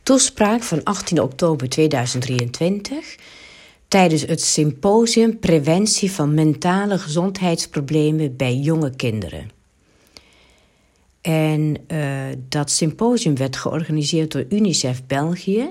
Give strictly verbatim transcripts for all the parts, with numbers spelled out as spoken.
toespraak van achttien oktober tweeduizend drieëntwintig... tijdens het symposium Preventie van mentale gezondheidsproblemen bij jonge kinderen. En uh, dat symposium werd georganiseerd door UNICEF België,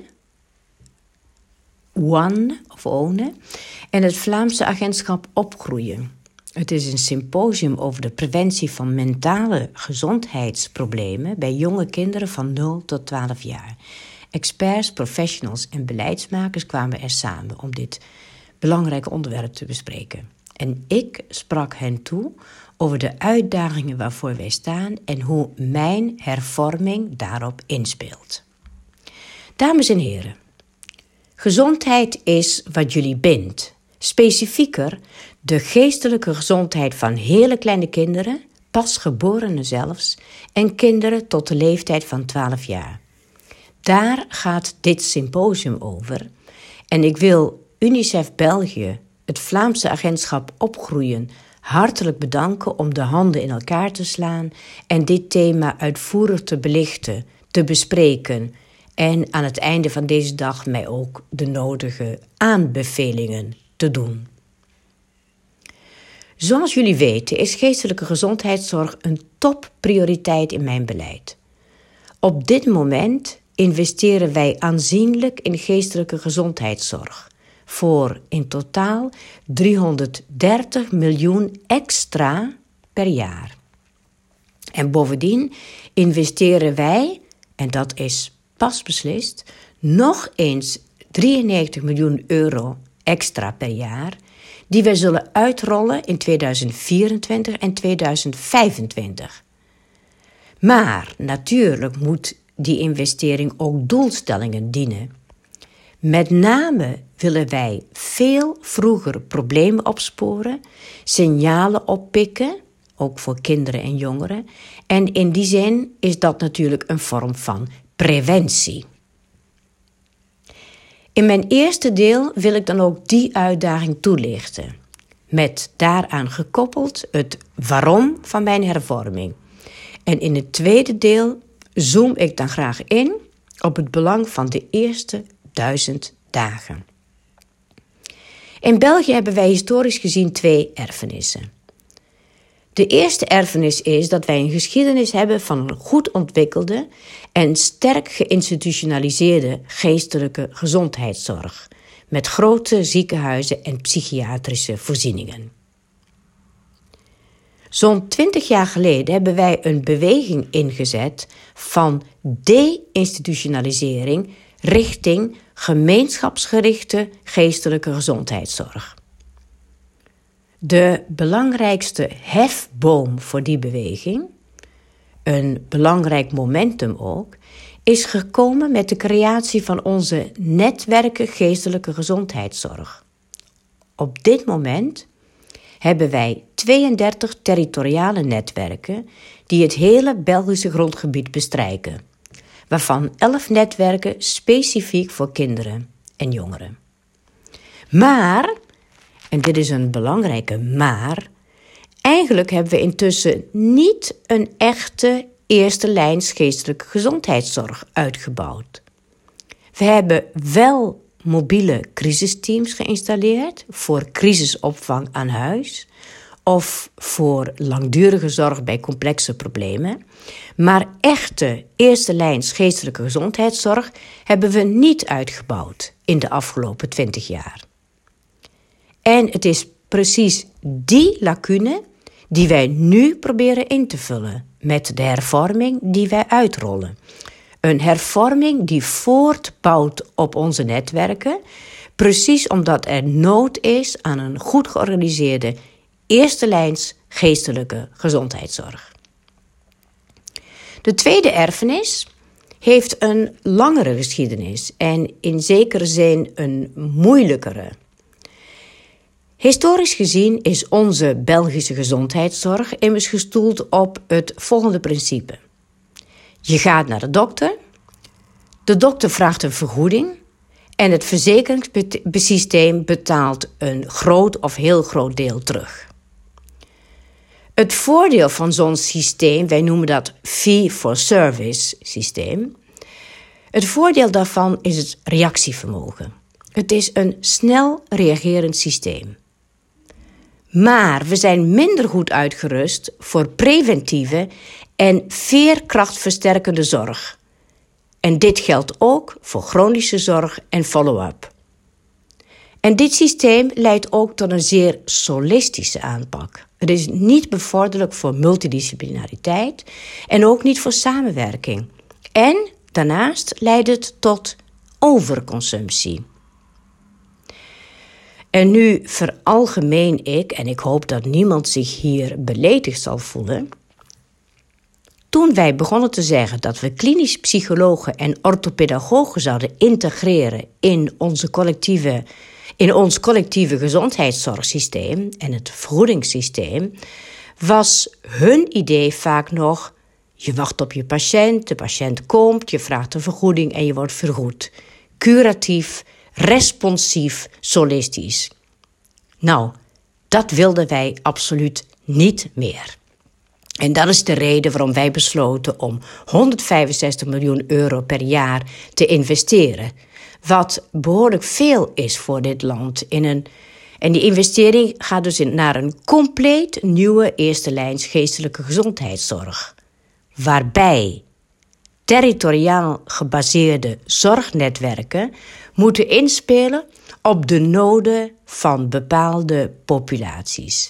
ONE of ONE, en het Vlaamse agentschap Opgroeien. Het is een symposium over de preventie van mentale gezondheidsproblemen bij jonge kinderen van nul tot twaalf jaar. Experts, professionals en beleidsmakers kwamen er samen om dit belangrijke onderwerp te bespreken. En ik sprak hen toe over de uitdagingen waarvoor wij staan en hoe mijn hervorming daarop inspeelt. Dames en heren, gezondheid is wat jullie bindt. Specifieker, de geestelijke gezondheid van hele kleine kinderen, pasgeborenen zelfs, en kinderen tot de leeftijd van twaalf jaar. Daar gaat dit symposium over. En ik wil UNICEF België, het Vlaamse agentschap Opgroeien, hartelijk bedanken om de handen in elkaar te slaan en dit thema uitvoerig te belichten, te bespreken en aan het einde van deze dag mij ook de nodige aanbevelingen te doen. Zoals jullie weten is geestelijke gezondheidszorg een topprioriteit in mijn beleid. Op dit moment investeren wij aanzienlijk in geestelijke gezondheidszorg voor in totaal driehonderddertig miljoen extra per jaar. En bovendien investeren wij, en dat is pas beslist, nog eens drieënnegentig miljoen euro extra per jaar, die wij zullen uitrollen in tweeduizend vierentwintig en tweeduizend vijfentwintig. Maar natuurlijk moet die investering ook doelstellingen dienen. Met name willen wij veel vroeger problemen opsporen, signalen oppikken, ook voor kinderen en jongeren. En in die zin is dat natuurlijk een vorm van preventie. In mijn eerste deel wil ik dan ook die uitdaging toelichten, met daaraan gekoppeld het waarom van mijn hervorming. En in het tweede deel zoom ik dan graag in op het belang van de eerste duizend dagen. In België hebben wij historisch gezien twee erfenissen. De eerste erfenis is dat wij een geschiedenis hebben van een goed ontwikkelde en sterk geïnstitutionaliseerde geestelijke gezondheidszorg, met grote ziekenhuizen en psychiatrische voorzieningen. Zo'n twintig jaar geleden hebben wij een beweging ingezet van de-institutionalisering richting gemeenschapsgerichte geestelijke gezondheidszorg. De belangrijkste hefboom voor die beweging, een belangrijk momentum ook, is gekomen met de creatie van onze netwerken geestelijke gezondheidszorg. Op dit moment hebben wij tweeëndertig territoriale netwerken die het hele Belgische grondgebied bestrijken, waarvan elf netwerken specifiek voor kinderen en jongeren. Maar, en dit is een belangrijke maar, eigenlijk hebben we intussen niet een echte eerste lijns geestelijke gezondheidszorg uitgebouwd. We hebben wel mobiele crisisteams geïnstalleerd voor crisisopvang aan huis of voor langdurige zorg bij complexe problemen. Maar echte eerste lijns geestelijke gezondheidszorg hebben we niet uitgebouwd in de afgelopen twintig jaar. En het is precies die lacune die wij nu proberen in te vullen met de hervorming die wij uitrollen. Een hervorming die voortbouwt op onze netwerken, precies omdat er nood is aan een goed georganiseerde eerste lijns geestelijke gezondheidszorg. De tweede erfenis heeft een langere geschiedenis en in zekere zin een moeilijkere. Historisch gezien is onze Belgische gezondheidszorg immers gestoeld op het volgende principe. Je gaat naar de dokter, de dokter vraagt een vergoeding en het verzekeringssysteem betaalt een groot of heel groot deel terug. Het voordeel van zo'n systeem, wij noemen dat fee-for-service systeem. Het voordeel daarvan is het reactievermogen. Het is een snel reagerend systeem. Maar we zijn minder goed uitgerust voor preventieve en veerkrachtversterkende zorg. En dit geldt ook voor chronische zorg en follow-up. En dit systeem leidt ook tot een zeer solistische aanpak. Het is niet bevorderlijk voor multidisciplinariteit en ook niet voor samenwerking. En daarnaast leidt het tot overconsumptie. En nu veralgemeen ik, en ik hoop dat niemand zich hier beledigd zal voelen. Toen wij begonnen te zeggen dat we klinisch psychologen en orthopedagogen zouden integreren in, onze collectieve, in ons collectieve gezondheidszorgsysteem en het vergoedingssysteem, was hun idee vaak nog: je wacht op je patiënt, de patiënt komt, je vraagt een vergoeding en je wordt vergoed. Curatief, responsief, solistisch. Nou, dat wilden wij absoluut niet meer. En dat is de reden waarom wij besloten om honderdvijfenzestig miljoen euro per jaar te investeren. Wat behoorlijk veel is voor dit land. In een, en die investering gaat dus in, naar een compleet nieuwe eerste lijns geestelijke gezondheidszorg. Waarbij territoriaal gebaseerde zorgnetwerken moeten inspelen op de noden van bepaalde populaties.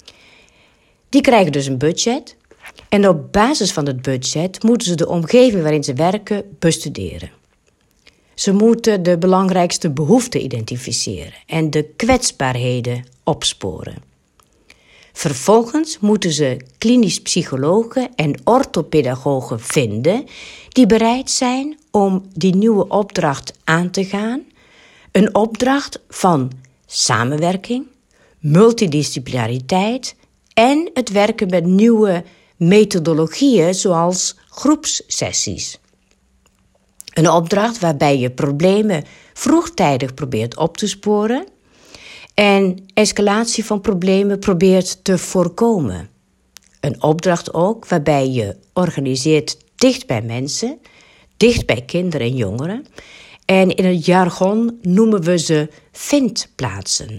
Die krijgen dus een budget en op basis van het budget moeten ze de omgeving waarin ze werken bestuderen. Ze moeten de belangrijkste behoeften identificeren en de kwetsbaarheden opsporen. Vervolgens moeten ze klinisch psychologen en orthopedagogen vinden die bereid zijn om die nieuwe opdracht aan te gaan. Een opdracht van samenwerking, multidisciplinariteit en het werken met nieuwe methodologieën zoals groepssessies. Een opdracht waarbij je problemen vroegtijdig probeert op te sporen en escalatie van problemen probeert te voorkomen. Een opdracht ook waarbij je organiseert dicht bij mensen, dicht bij kinderen en jongeren. En in het jargon noemen we ze vindplaatsen.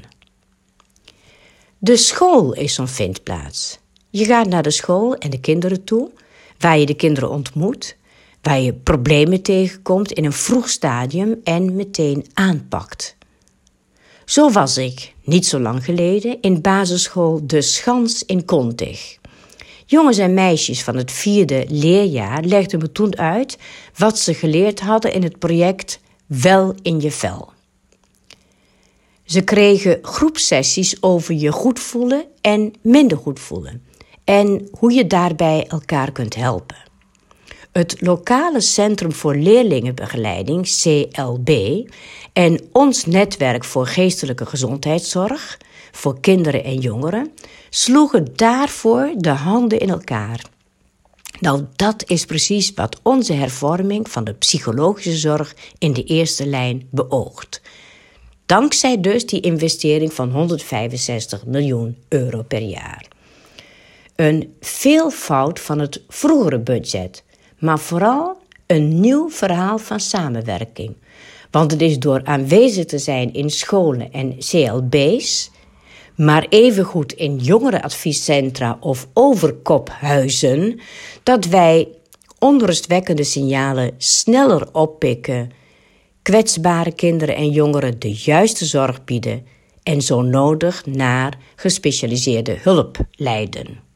De school is zo'n vindplaats. Je gaat naar de school en de kinderen toe, waar je de kinderen ontmoet, waar je problemen tegenkomt in een vroeg stadium en meteen aanpakt. Zo was ik, niet zo lang geleden, in basisschool De Schans in Kontig. Jongens en meisjes van het vierde leerjaar legden me toen uit wat ze geleerd hadden in het project Wel in je vel. Ze kregen groepsessies over je goed voelen en minder goed voelen en hoe je daarbij elkaar kunt helpen. Het Lokale Centrum voor Leerlingenbegeleiding, C L B, en ons netwerk voor geestelijke gezondheidszorg voor kinderen en jongeren sloegen daarvoor de handen in elkaar. Nou, dat is precies wat onze hervorming van de psychologische zorg in de eerste lijn beoogt. Dankzij dus die investering van honderdvijfenzestig miljoen euro per jaar. Een veelvoud van het vroegere budget, maar vooral een nieuw verhaal van samenwerking. Want het is door aanwezig te zijn in scholen en C L B's, maar evengoed in jongerenadviescentra of overkophuizen, dat wij onrustwekkende signalen sneller oppikken, kwetsbare kinderen en jongeren de juiste zorg bieden en zo nodig naar gespecialiseerde hulp leiden.